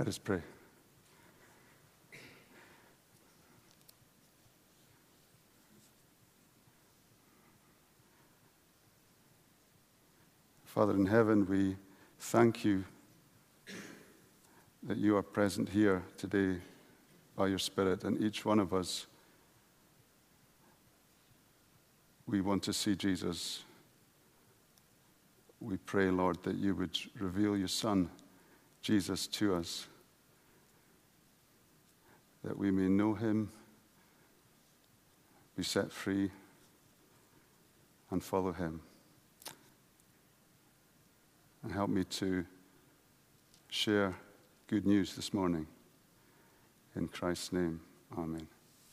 Let us pray. Father in heaven, we thank you that you are present here today by your Spirit, and each one of us, we want to see Jesus. We pray, Lord, that you would reveal your Son, Jesus, to us, that we may know him, be set free, and follow him. And help me to share good news this morning. In Christ's name, amen.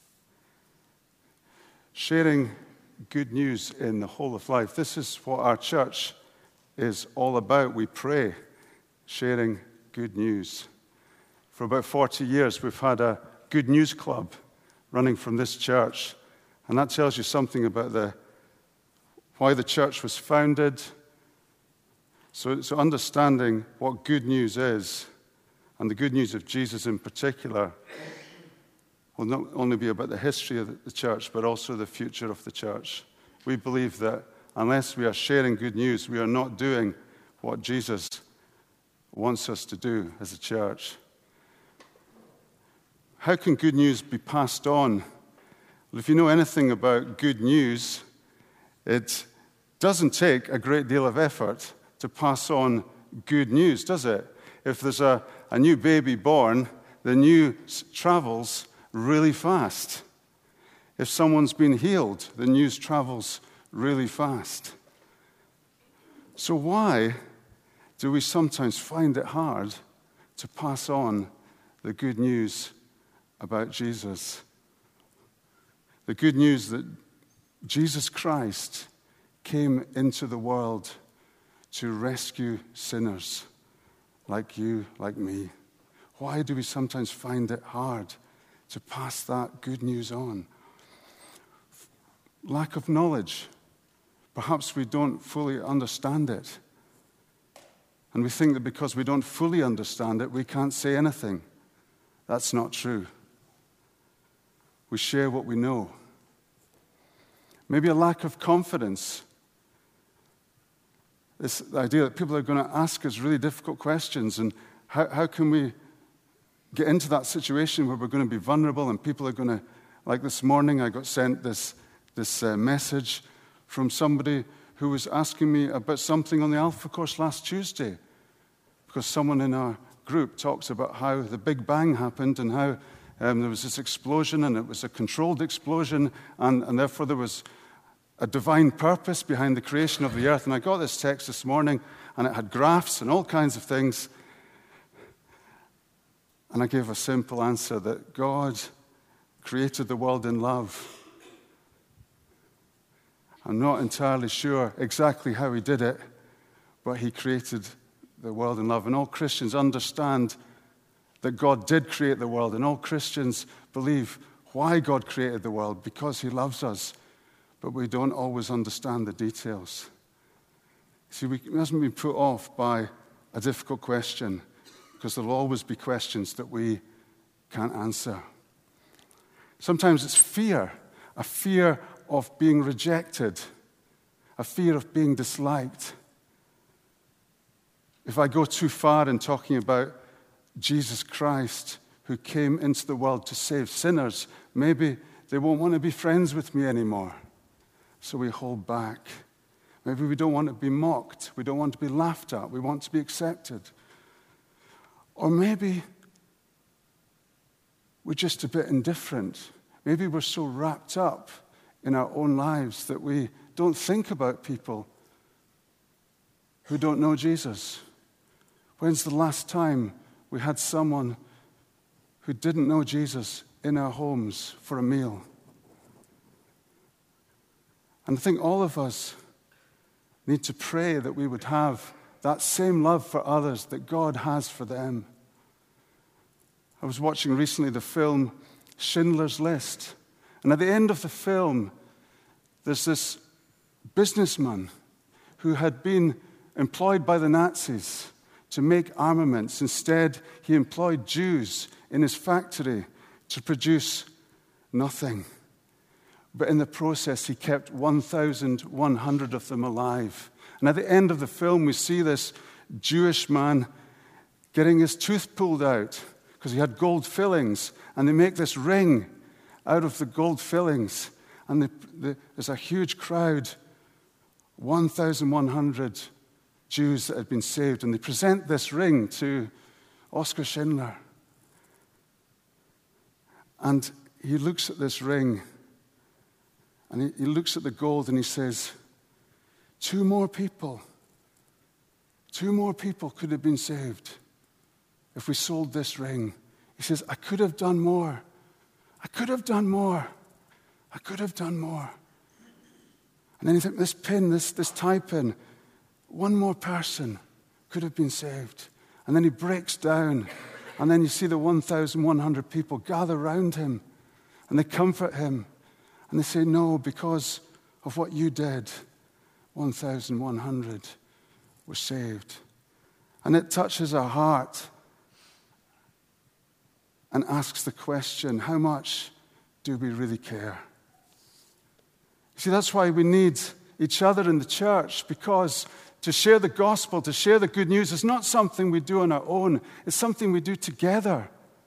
Sharing good news in the whole of life. This is what our church is all about. We pray, sharing good news. For about 40 years, we've had a good news club running from this church. And that tells you something about why the church was founded. So understanding what good news is, and the good news of Jesus in particular, will not only be about the history of the church, but also the future of the church. We believe that unless we are sharing good news, we are not doing what Jesus wants us to do as a church. How can good news be passed on? Well, if you know anything about good news, it doesn't take a great deal of effort to pass on good news, does it? If there's a new baby born, the news travels really fast. If someone's been healed, the news travels really fast. So why do we sometimes find it hard to pass on the good news about Jesus? The good news that Jesus Christ came into the world to rescue sinners like you, like me. Why do we sometimes find it hard to pass that good news on? Lack of knowledge. Perhaps we don't fully understand it. And we think that because we don't fully understand it, we can't say anything. That's not true. We share what we know. Maybe a lack of confidence. This idea that people are going to ask us really difficult questions, and how can we get into that situation where we're going to be vulnerable and people are going to, like this morning I got sent this message from somebody who was asking me about something on the Alpha Course last Tuesday, because someone in our group talks about how the Big Bang happened and how there was this explosion, and it was a controlled explosion, and therefore there was a divine purpose behind the creation of the earth. And I got this text this morning, and it had graphs and all kinds of things. And I gave a simple answer that God created the world in love. I'm not entirely sure exactly how he did it, but he created the world in love. And all Christians understand that God did create the world, and all Christians believe why God created the world, because he loves us. But we don't always understand the details. See, we mustn't be put off by a difficult question, because there will always be questions that we can't answer. Sometimes it's fear, a fear of being rejected, a fear of being disliked. If I go too far in talking about Jesus Christ, who came into the world to save sinners, maybe they won't want to be friends with me anymore. So we hold back. Maybe we don't want to be mocked. We don't want to be laughed at. We want to be accepted. Or maybe we're just a bit indifferent. Maybe we're so wrapped up in our own lives that we don't think about people who don't know Jesus. When's the last time we had someone who didn't know Jesus in our homes for a meal? And I think all of us need to pray that we would have that same love for others that God has for them. I was watching recently the film Schindler's List. And at the end of the film, there's this businessman who had been employed by the Nazis to make armaments. Instead, he employed Jews in his factory to produce nothing. But in the process, he kept 1,100 of them alive. And at the end of the film, we see this Jewish man getting his tooth pulled out because he had gold fillings. And they make this ring out of the gold fillings. And there's a huge crowd, 1,100 Jews that had been saved. And they present this ring to Oskar Schindler. And he looks at this ring, and he looks at the gold, and he says, two more people could have been saved if we sold this ring. He says, I could have done more. I could have done more. I could have done more. And then you think, this pin, this tie pin, one more person could have been saved. And then he breaks down. And then you see the 1,100 people gather around him. And they comfort him. And they say, no, because of what you did, 1,100 were saved. And it touches our heart and asks the question, how much do we really care? See, that's why we need each other in the church, because to share the gospel, to share the good news is not something we do on our own. It's something we do together.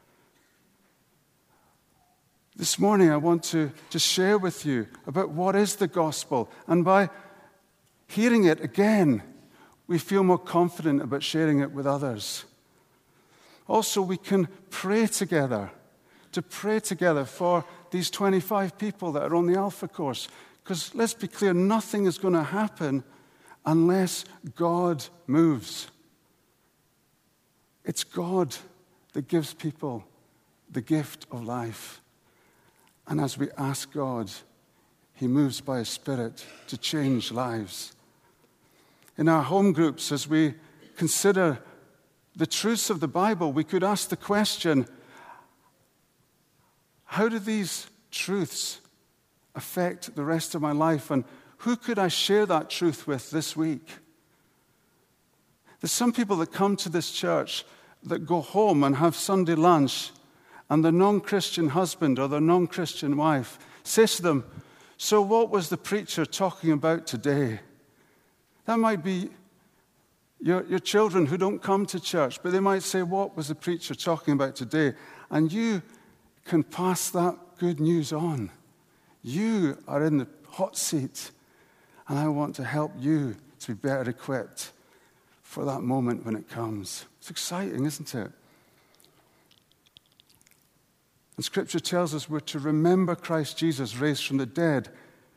This morning, I want to just share with you about what is the gospel. And by hearing it again, we feel more confident about sharing it with others. Also, we can pray together, to pray together for these 25 people that are on the Alpha course. Because let's be clear, nothing is going to happen unless God moves. It's God that gives people the gift of life. And as we ask God, He moves by His Spirit to change lives. In our home groups, as we consider the truths of the Bible, we could ask the question, how do these truths affect the rest of my life? And who could I share that truth with this week? There's some people that come to this church that go home and have Sunday lunch, and their non-Christian husband or their non-Christian wife says to them, so what was the preacher talking about today? That might be your children who don't come to church, but they might say, what was the preacher talking about today? And you can pass that good news on. You are in the hot seat, and I want to help you to be better equipped for that moment when it comes. It's exciting, isn't it? And Scripture tells us we're to remember Christ Jesus raised from the dead,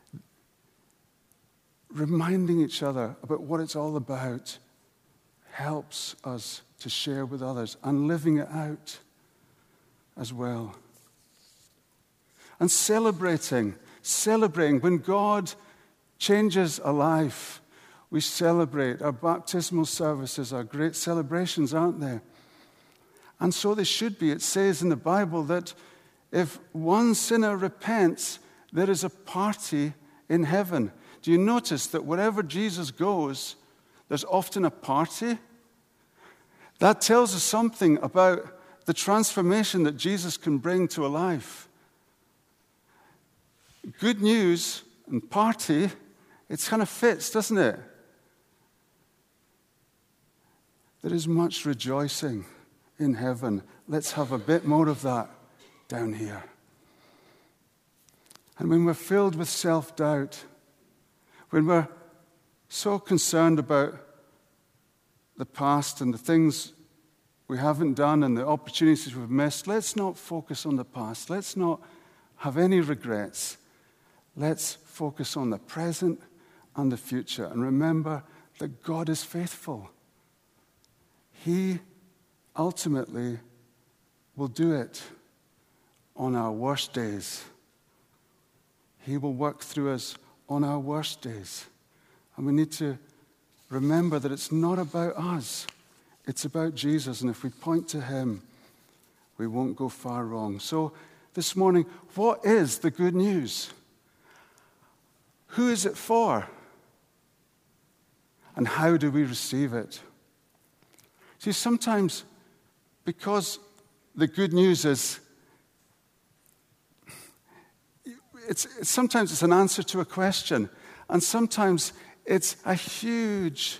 reminding each other about what it's all about helps us to share with others and living it out as well. And celebrating when God changes a life, we celebrate. Our baptismal services are great celebrations, aren't they? And so they should be. It says in the Bible that if one sinner repents, there is a party in heaven. Do you notice that wherever Jesus goes, there's often a party? That tells us something about the transformation that Jesus can bring to a life. Good news and party, it kind of fits, doesn't it? There is much rejoicing in heaven. Let's have a bit more of that down here. And when we're filled with self-doubt, when we're so concerned about the past and the things we haven't done and the opportunities we've missed, let's not focus on the past. Let's not have any regrets. Let's focus on the present and the future and remember that God is faithful. He ultimately will do it on our worst days. He will work through us on our worst days. And we need to remember that it's not about us. It's about Jesus. And if we point to Him, we won't go far wrong. So this morning, what is the good news? Who is it for? And how do we receive it? See, sometimes, because the good news is, sometimes it's an answer to a question, and sometimes it's a huge,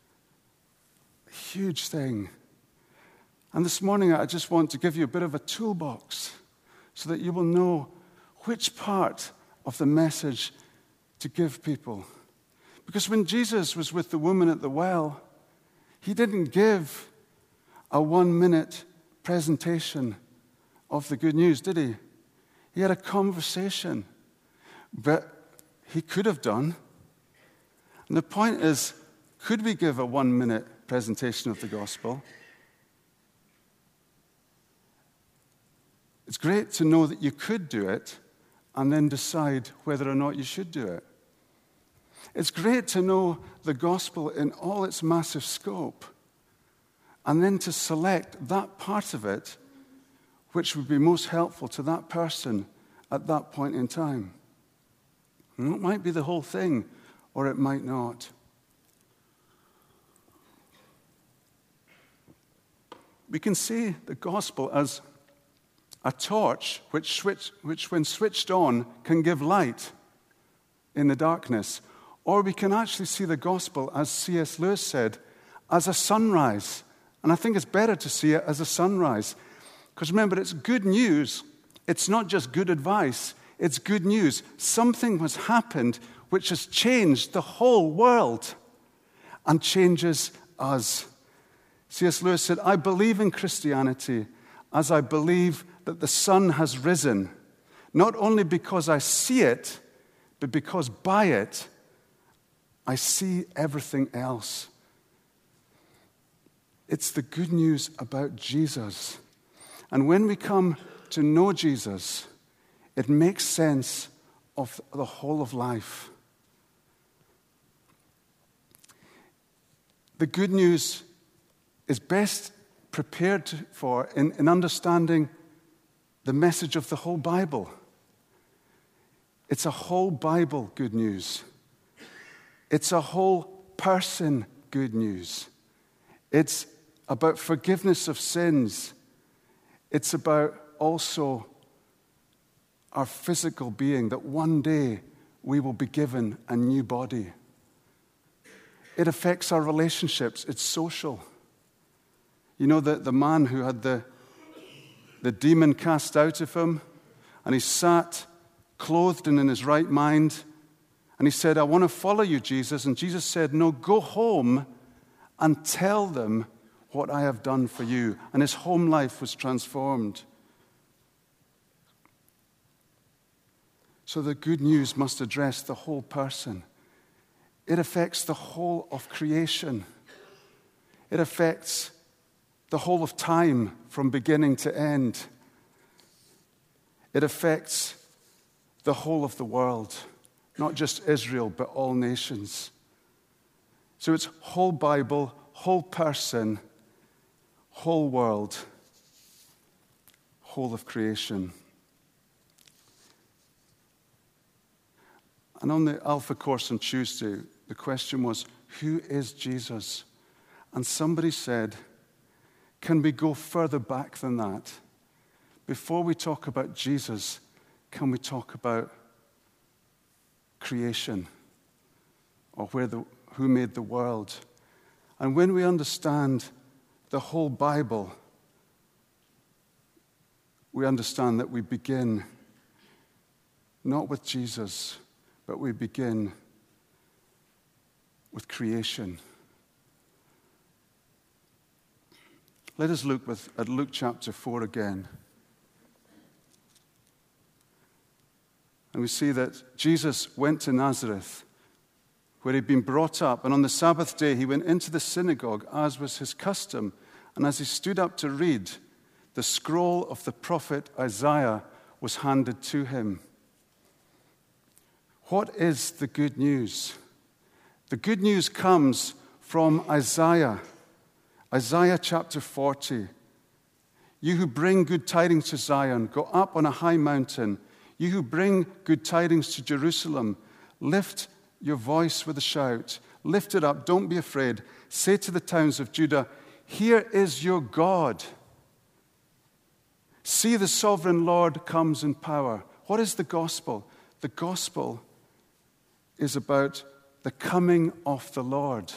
huge thing. And this morning, I just want to give you a bit of a toolbox so that you will know which part of the message to give people. Because when Jesus was with the woman at the well, he didn't give a 1-minute presentation of the good news, did he? He had a conversation, but he could have done. And the point is, could we give a 1-minute presentation of the gospel? It's great to know that you could do it and then decide whether or not you should do it. It's great to know the gospel in all its massive scope and then to select that part of it which would be most helpful to that person at that point in time. And it might be the whole thing, or it might not. We can see the gospel as a torch which when switched on, can give light in the darkness. Or we can actually see the gospel, as C.S. Lewis said, as a sunrise. And I think it's better to see it as a sunrise. Because remember, it's good news. It's not just good advice. It's good news. Something has happened which has changed the whole world and changes us. C.S. Lewis said, I believe in Christianity as I believe that the sun has risen, not only because I see it, but because by it, I see everything else. It's the good news about Jesus. And when we come to know Jesus, it makes sense of the whole of life. The good news is best prepared for in understanding the message of the whole Bible. It's a whole Bible good news. It's a whole person good news. It's about forgiveness of sins. It's about also our physical being, that one day we will be given a new body. It affects our relationships. It's social. You know, the man who had the demon cast out of him, and he sat clothed and in his right mind, and he said, I want to follow you, Jesus. And Jesus said, no, go home and tell them what I have done for you. And his home life was transformed. So the good news must address the whole person. It affects the whole of creation. It affects the whole of time from beginning to end. It affects the whole of the world, not just Israel, but all nations. So it's whole Bible, whole person, whole world, whole of creation. And on the Alpha course on Tuesday, the question was, who is Jesus? And somebody said, can we go further back than that? Before we talk about Jesus, can we talk about creation, or who made the world? And when we understand the whole Bible, we understand that we begin not with Jesus, but we begin with creation. Let us look at Luke chapter 4 again. And we see that Jesus went to Nazareth, where he'd been brought up, and on the Sabbath day he went into the synagogue, as was his custom. And as he stood up to read, the scroll of the prophet Isaiah was handed to him. What is the good news? The good news comes from Isaiah. Isaiah chapter 40. You who bring good tidings to Zion, go up on a high mountain. You who bring good tidings to Jerusalem, lift your voice with a shout. Lift it up, don't be afraid. Say to the towns of Judah, here is your God. See, the sovereign Lord comes in power. What is the gospel? The gospel is about the coming of the Lord.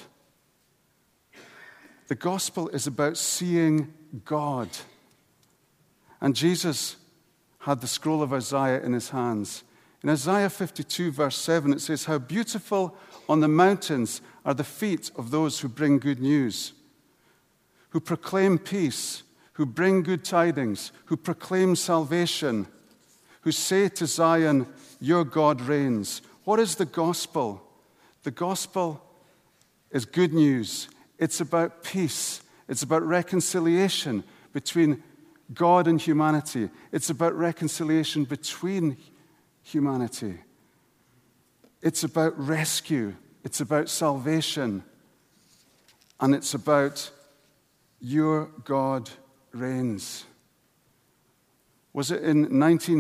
The gospel is about seeing God. And Jesus had the scroll of Isaiah in his hands. In Isaiah 52, verse 7, it says, "How beautiful on the mountains are the feet of those who bring good news, who proclaim peace, who bring good tidings, who proclaim salvation, who say to Zion, your God reigns." What is the gospel? The gospel is good news. It's about peace. It's about reconciliation between God and humanity. It's about reconciliation between humanity. It's about rescue. It's about salvation. And it's about your God reigns. Was it in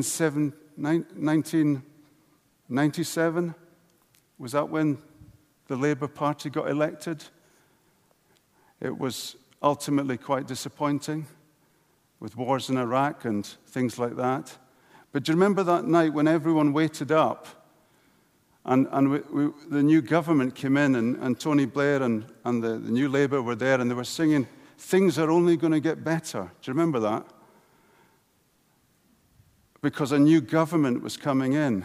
1997? Was that when the Labour Party got elected? It was ultimately quite disappointing with wars in Iraq and things like that. But do you remember that night when everyone waited up and the new government came in and Tony Blair and the new Labour were there and they were singing, "Things are only going to get better." Do you remember that? Because a new government was coming in.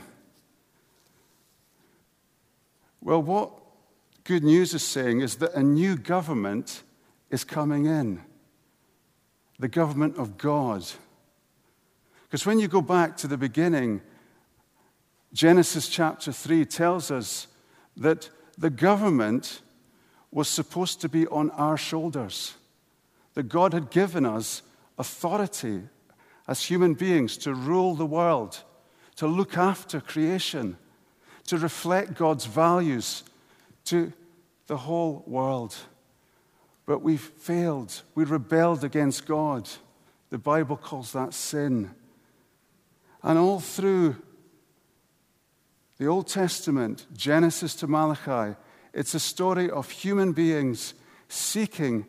Well, what good news is saying is that a new government is coming in. The government of God. Because when you go back to the beginning, Genesis chapter 3 tells us that the government was supposed to be on our shoulders. That God had given us authority as human beings to rule the world, to look after creation, to reflect God's values to the whole world. But we failed. We rebelled against God. The Bible calls that sin. And all through the Old Testament, Genesis to Malachi, it's a story of human beings seeking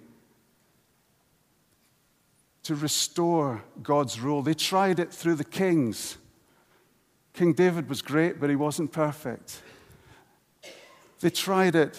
to restore God's rule. They tried it through the kings. King David was great, but he wasn't perfect. They tried it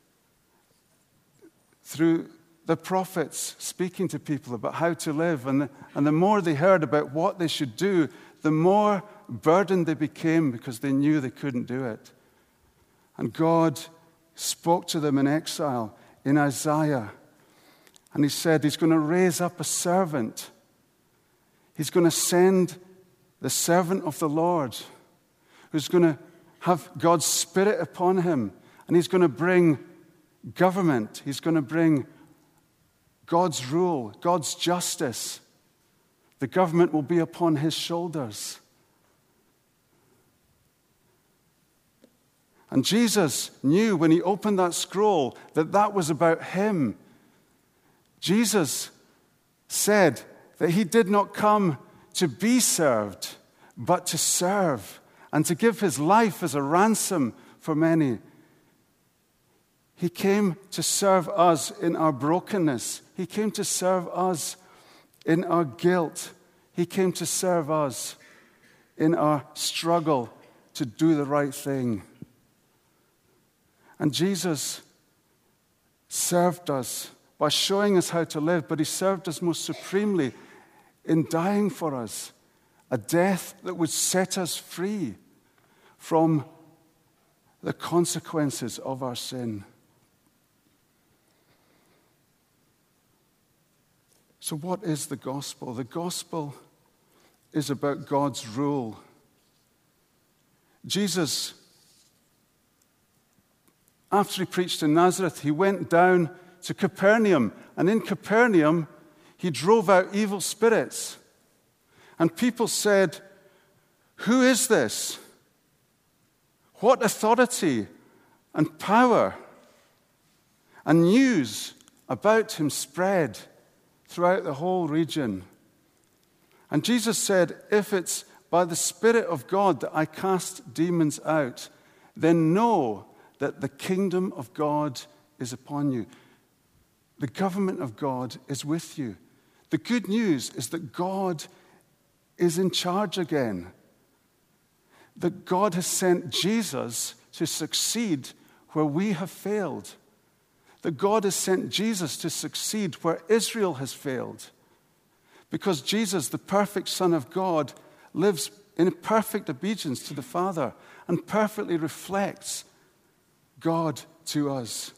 through the prophets speaking to people about how to live. And the more they heard about what they should do, the more burdened they became because they knew they couldn't do it. And God spoke to them in exile in Isaiah. And he said he's going to raise up a servant. He's going to send the servant of the Lord who's going to have God's Spirit upon him. And he's going to bring government. He's going to bring God's rule, God's justice. The government will be upon his shoulders. And Jesus knew when he opened that scroll that that was about him. Jesus said that he did not come to be served, but to serve and to give his life as a ransom for many. He came to serve us in our brokenness. He came to serve us in our guilt. He came to serve us in our struggle to do the right thing. And Jesus served us by showing us how to live, but he served us most supremely in dying for us, a death that would set us free from the consequences of our sin. So what is the gospel? The gospel is about God's rule. Jesus, after he preached in Nazareth, he went down to Capernaum. And in Capernaum, he drove out evil spirits. And people said, "Who is this? What authority and power?" And news about him spread throughout the whole region. And Jesus said, "If it's by the Spirit of God that I cast demons out, then know that the kingdom of God is upon you." the government of God is with you. The good news is that God is in charge again. That God has sent Jesus to succeed where we have failed. That God has sent Jesus to succeed where Israel has failed. Because Jesus, the perfect Son of God, lives in perfect obedience to the Father and perfectly reflects God to us.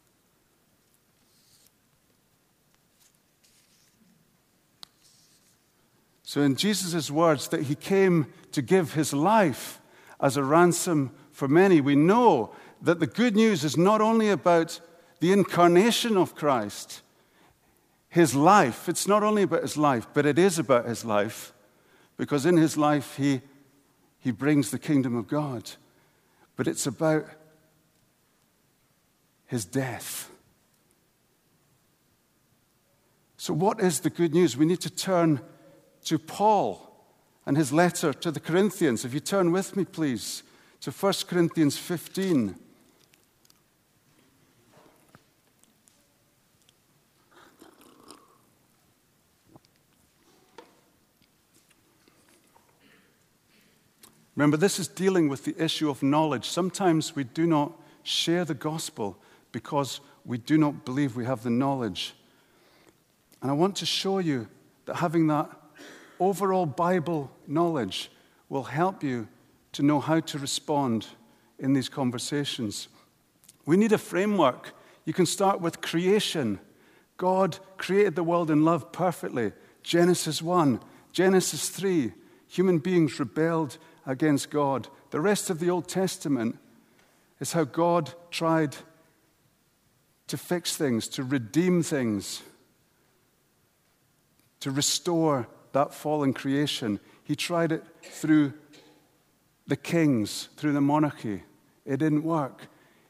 So in Jesus' words that he came to give his life as a ransom for many, we know that the good news is not only about the incarnation of Christ, his life. It's not only about his life, but it is about his life, because in his life he brings the kingdom of God. But it's about his death. So what is the good news? We need to turn to Paul and his letter to the Corinthians. If you turn with me, please, to 1 Corinthians 15. Remember, this is dealing with the issue of knowledge. Sometimes we do not share the gospel because we do not believe we have the knowledge. And I want to show you that having that overall Bible knowledge will help you to know how to respond in these conversations. We need a framework. You can start with creation. God created the world in love perfectly. Genesis 1, Genesis 3, human beings rebelled against God. The rest of the Old Testament is how God tried to fix things, to redeem things, to restore that fallen creation. He tried it through the kings, through the monarchy. It didn't work.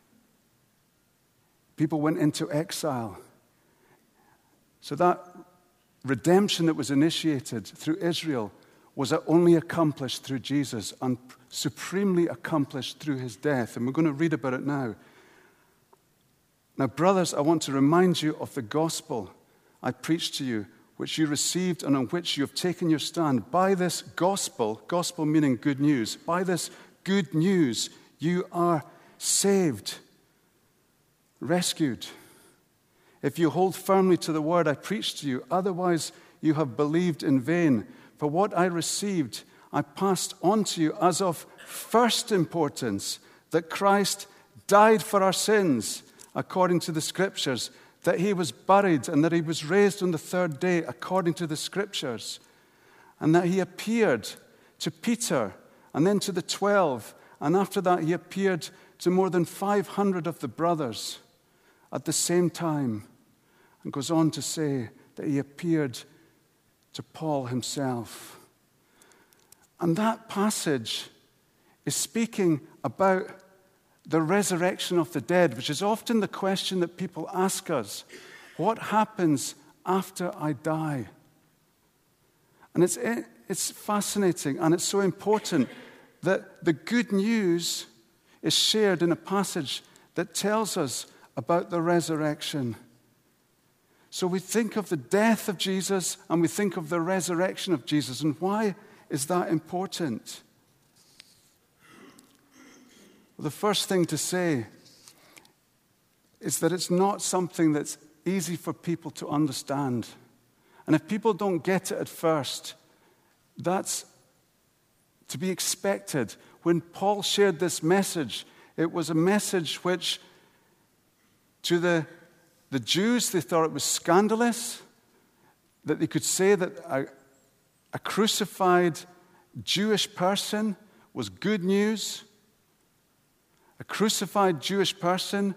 People went into exile. So that redemption that was initiated through Israel was only accomplished through Jesus and supremely accomplished through his death. And we're going to read about it now. Now, brothers, I want to remind you of the gospel I preached to you, which you received and on which you have taken your stand. By this gospel meaning good news, by this good news you are saved, rescued. If you hold firmly to the word I preached to you, otherwise you have believed in vain. For what I received, I passed on to you as of first importance, that Christ died for our sins, according to the Scriptures, that he was buried and that he was raised on the third day, according to the Scriptures, and that he appeared to Peter and then to the 12, and after that he appeared to more than 500 of the brothers at the same time, and goes on to say that he appeared to Paul himself. And that passage is speaking about the resurrection of the dead, which is often the question that people ask us. What happens after I die? And it's fascinating, and it's so important that the good news is shared in a passage that tells us about the resurrection. So we think of the death of Jesus and we think of the resurrection of Jesus. And why is that important? Well, the first thing to say is that it's not something that's easy for people to understand. And if people don't get it at first, that's to be expected. When Paul shared this message, it was a message which, to the Jews, they thought it was scandalous that they could say that a crucified Jewish person was good news. A crucified Jewish person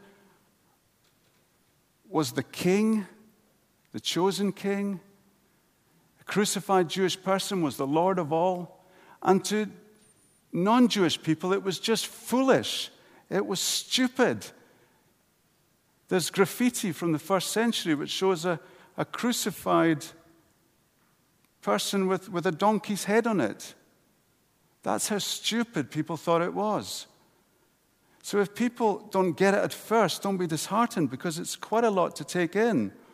was the king, the chosen king. A crucified Jewish person was the Lord of all. And to non-Jewish people, it was just foolish. It was stupid. There's graffiti from the first century which shows a crucified person with a donkey's head on it. That's how stupid people thought it was. So if people don't get it at first, don't be disheartened, because it's quite a lot to take in.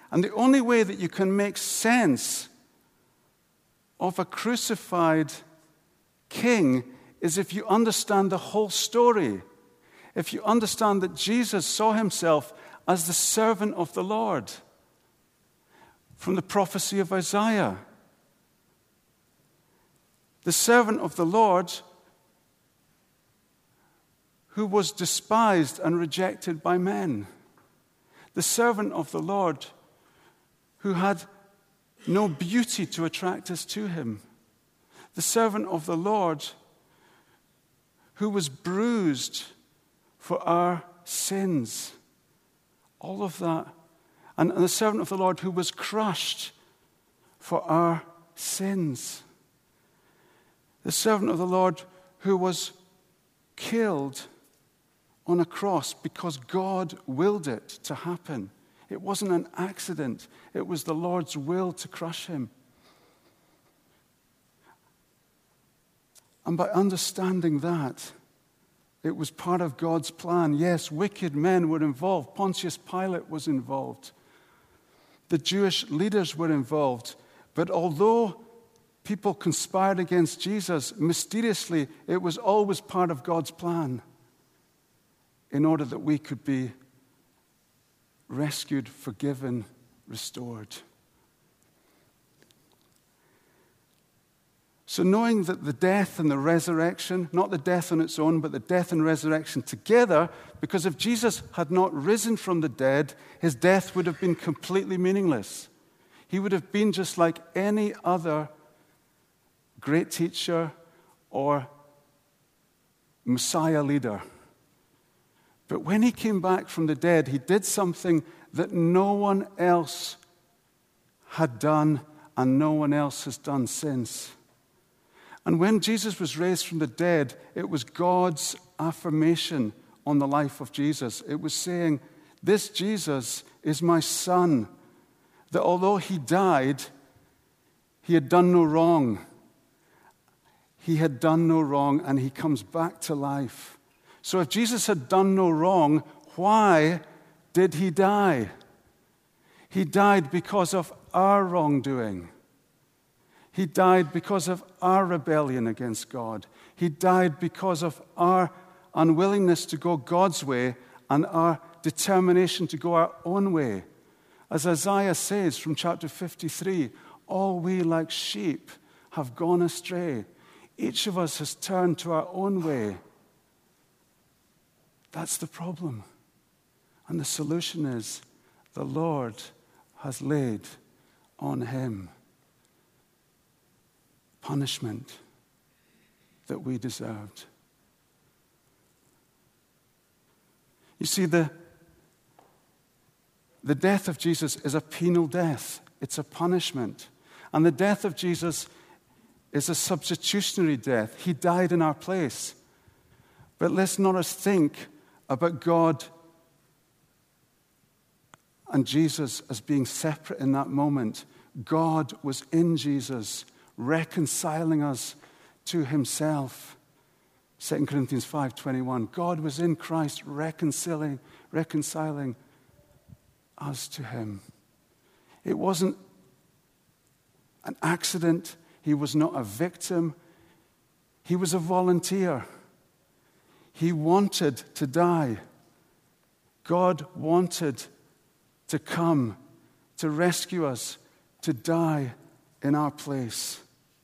And the only way that you can make sense of a crucified king is if you understand the whole story. If you understand that Jesus saw himself as the servant of the Lord from the prophecy of Isaiah. The servant of the Lord who was despised and rejected by men. The servant of the Lord who had no beauty to attract us to him. The servant of the Lord who was bruised for our sins. All of that. And the servant of the Lord who was crushed for our sins. The servant of the Lord who was killed on a cross because God willed it to happen. It wasn't an accident. It was the Lord's will to crush him. And by understanding that, it was part of God's plan. Yes, wicked men were involved. Pontius Pilate was involved. The Jewish leaders were involved. But although people conspired against Jesus, mysteriously, it was always part of God's plan in order that we could be rescued, forgiven, restored. So knowing that the death and the resurrection, not the death on its own, but the death and resurrection together, because if Jesus had not risen from the dead, his death would have been completely meaningless. He would have been just like any other great teacher or Messiah leader. But when he came back from the dead, he did something that no one else had done and no one else has done since. And when Jesus was raised from the dead, it was God's affirmation on the life of Jesus. It was saying, this Jesus is my son, that although he died, he had done no wrong. He had done no wrong, and he comes back to life. So if Jesus had done no wrong, why did he die? He died because of our wrongdoing. He died because of our rebellion against God. He died because of our unwillingness to go God's way and our determination to go our own way. As Isaiah says from chapter 53, all we like sheep have gone astray. Each of us has turned to our own way. That's the problem. And the solution is the Lord has laid on him punishment that we deserved. You see, the death of Jesus is a penal death. It's a punishment. And the death of Jesus is a substitutionary death. He died in our place. But let's not us think about God and Jesus as being separate in that moment. God was in Jesus, reconciling us to himself. 2 Corinthians 5:21. God was in Christ reconciling us to him. It wasn't an accident. He was not a victim. He was a volunteer. He wanted to die. God wanted to come to rescue us, to die in our place.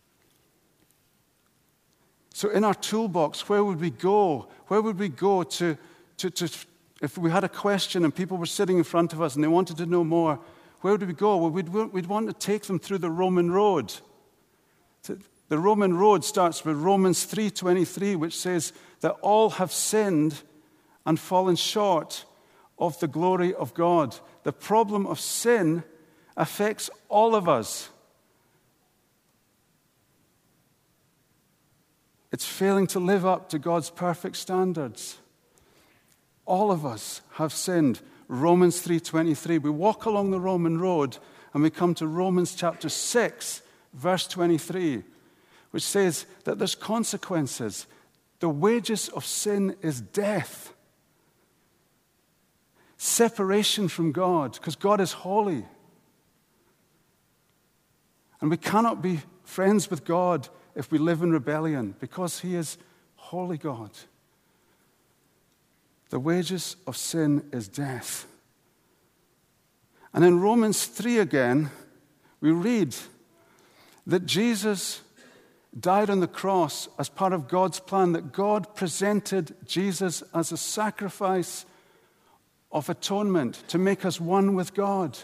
So in our toolbox, where would we go? Where would we go to if we had a question and people were sitting in front of us and they wanted to know more, where would we go? Well, we'd want to take them through the Roman road. The Roman road starts with Romans 3:23, which says that all have sinned and fallen short of the glory of God. The problem of sin affects all of us. It's failing to live up to God's perfect standards. All of us have sinned. Romans 3:23. We walk along the Roman road and we come to Romans chapter 6, verse 23, which says that there's consequences. The wages of sin is death. Separation from God, because God is holy. And we cannot be friends with God if we live in rebellion, because he is holy God. The wages of sin is death. And in Romans 3 again, we read that Jesus died on the cross as part of God's plan, that God presented Jesus as a sacrifice of atonement to make us one with God.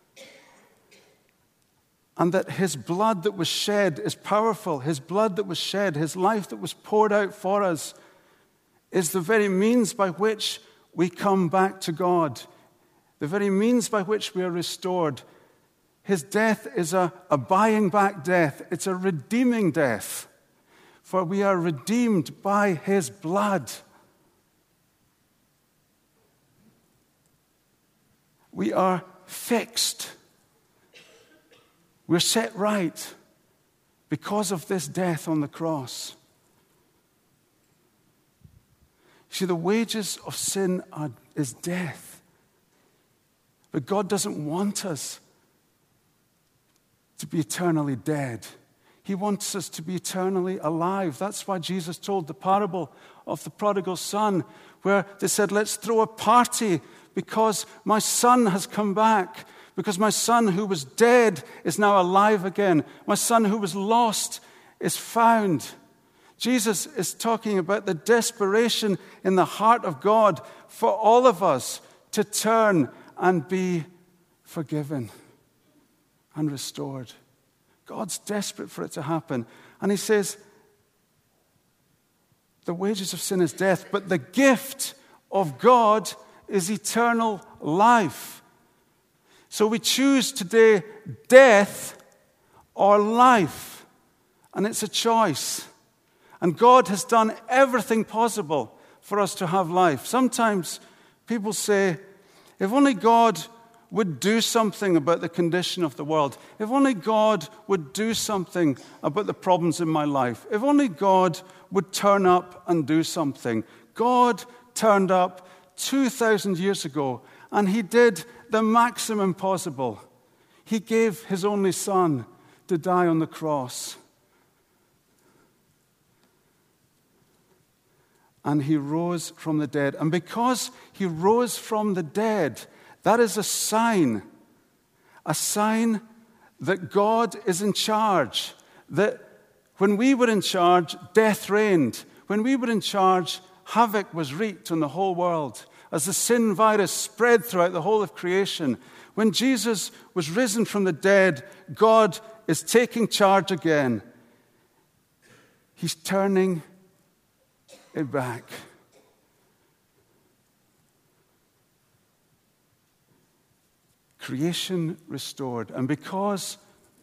And that his blood that was shed is powerful. His blood that was shed, his life that was poured out for us, is the very means by which we come back to God, the very means by which we are restored. His death is a buying back death. It's a redeeming death, for we are redeemed by his blood. We are fixed. We're set right because of this death on the cross. See, the wages of sin is death. But God doesn't want us to be eternally dead. He wants us to be eternally alive. That's why Jesus told the parable of the prodigal son, where they said, let's throw a party because my son has come back. Because my son who was dead is now alive again. My son who was lost is found. Jesus is talking about the desperation in the heart of God for all of us to turn and be forgiven and restored. God's desperate for it to happen. And he says, the wages of sin is death, but the gift of God is eternal life. So we choose today death or life, and it's a choice. And God has done everything possible for us to have life. Sometimes people say, if only God would do something about the condition of the world, if only God would do something about the problems in my life, if only God would turn up and do something. God turned up 2,000 years ago, and he did the maximum possible. He gave his only son to die on the cross. And he rose from the dead. And because he rose from the dead, that is a sign that God is in charge. That when we were in charge, death reigned. When we were in charge, havoc was wreaked on the whole world. As the sin virus spread throughout the whole of creation, when Jesus was risen from the dead, God is taking charge again. He's turning it back. Creation restored. And because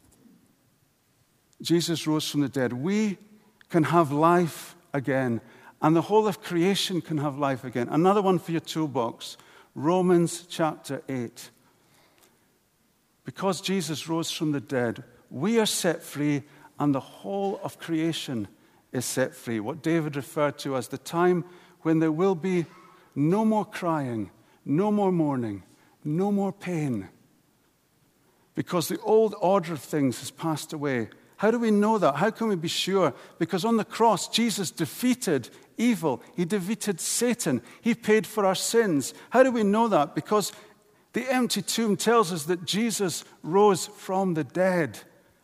Jesus rose from the dead, we can have life again. And the whole of creation can have life again. Another one for your toolbox, Romans chapter 8. Because Jesus rose from the dead, we are set free, and the whole of creation is set free. What David referred to as the time when there will be no more crying, no more mourning, no more pain. Because the old order of things has passed away. How do we know that? How can we be sure? Because on the cross, Jesus defeated evil. He defeated Satan. He paid for our sins. How do we know that? Because the empty tomb tells us that Jesus rose from the dead.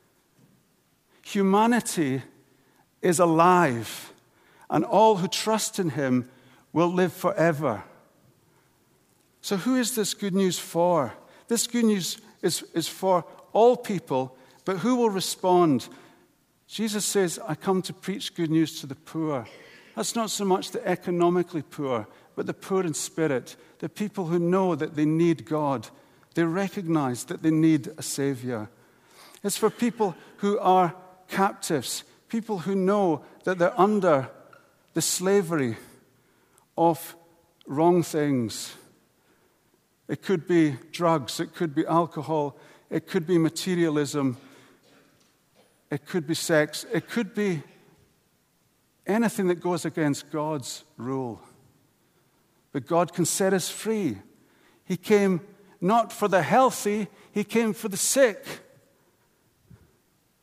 Humanity is alive, and all who trust in him will live forever. So who is this good news for? This good news is for all people. But who will respond? Jesus says, I come to preach good news to the poor. That's not so much the economically poor, but the poor in spirit, the people who know that they need God. They recognize that they need a Savior. It's for people who are captives, people who know that they're under the slavery of wrong things. It could be drugs, it could be alcohol, it could be materialism, it could be sex. It could be anything that goes against God's rule. But God can set us free. He came not for the healthy, he came for the sick.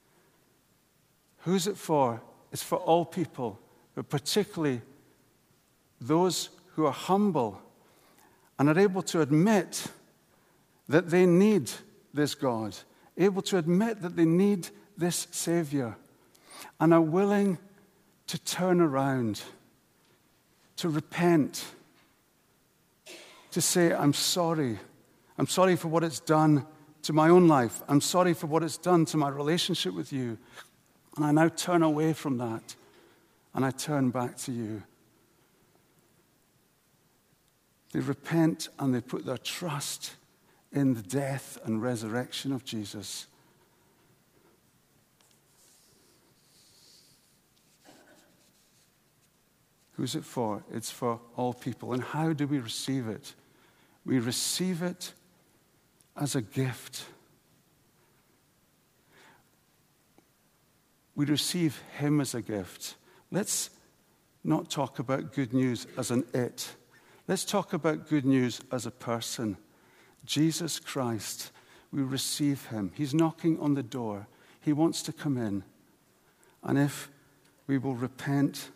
Who's it for? It's for all people, but particularly those who are humble and are able to admit that they need this God, able to admit that they need this Savior, and are willing to turn around, to repent, to say, I'm sorry. I'm sorry for what it's done to my own life. I'm sorry for what it's done to my relationship with you. And I now turn away from that, and I turn back to you. They repent and they put their trust in the death and resurrection of Jesus. Who's it for? It's for all people. And how do we receive it? We receive it as a gift. We receive him as a gift. Let's not talk about good news as an it. Let's talk about good news as a person. Jesus Christ, we receive him. He's knocking on the door. He wants to come in. And if we will repent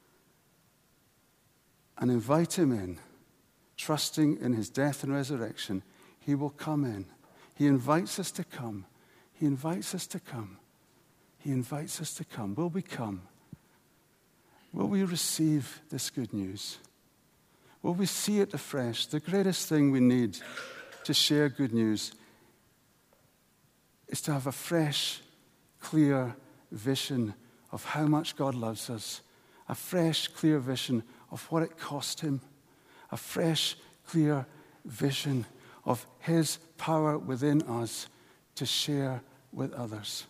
and invite him in, trusting in his death and resurrection, he will come in. He invites us to come. He invites us to come. He invites us to come. Will we come? Will we receive this good news? Will we see it afresh? The greatest thing we need to share good news is to have a fresh, clear vision of how much God loves us, a fresh, clear vision of what it cost him, a fresh, clear vision of his power within us to share with others.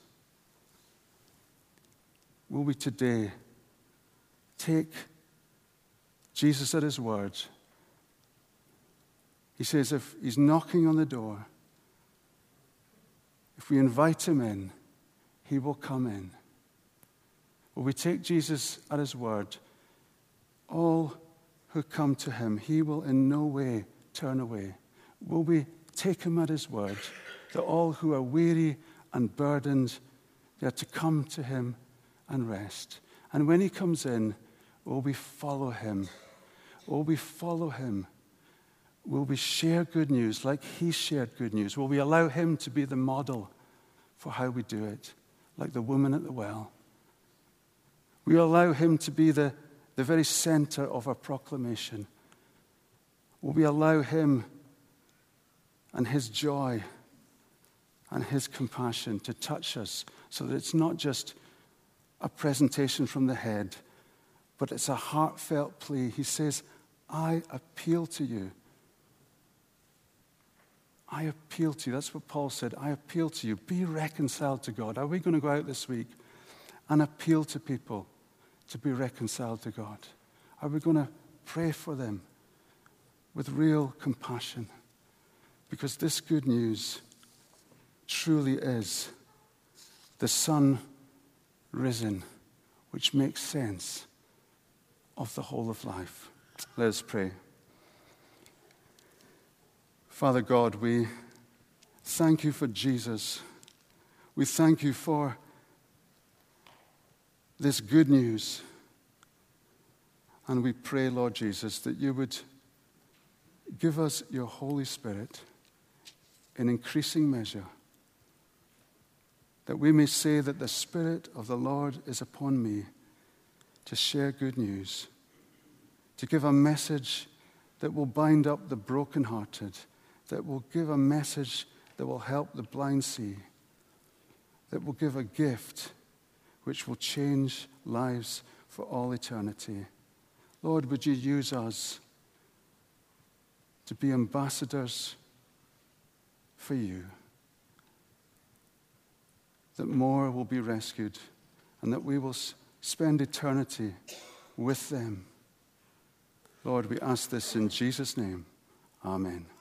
Will we today take Jesus at his word? He says if he's knocking on the door, if we invite him in, he will come in. Will we take Jesus at his word? All who come to him, he will in no way turn away. Will we take him at his word, that all who are weary and burdened, they are to come to him and rest? And when he comes in, will we follow him? Will we follow him? Will we share good news like he shared good news? Will we allow him to be the model for how we do it, like the woman at the well? We allow him to be the very center of our proclamation. Will we allow him and his joy and his compassion to touch us so that it's not just a presentation from the head, but it's a heartfelt plea. He says, I appeal to you. I appeal to you. That's what Paul said. I appeal to you. Be reconciled to God. Are we going to go out this week and appeal to people to be reconciled to God? Are we going to pray for them with real compassion? Because this good news truly is the Son risen, which makes sense of the whole of life. Let us pray. Father God, we thank you for Jesus. We thank you for this good news. And we pray, Lord Jesus, that you would give us your Holy Spirit in increasing measure, that we may say that the Spirit of the Lord is upon me to share good news, to give a message that will bind up the brokenhearted, that will give a message that will help the blind see, that will give a gift which will change lives for all eternity. Lord, would you use us to be ambassadors for you, that more will be rescued and that we will spend eternity with them. Lord, we ask this in Jesus' name. Amen.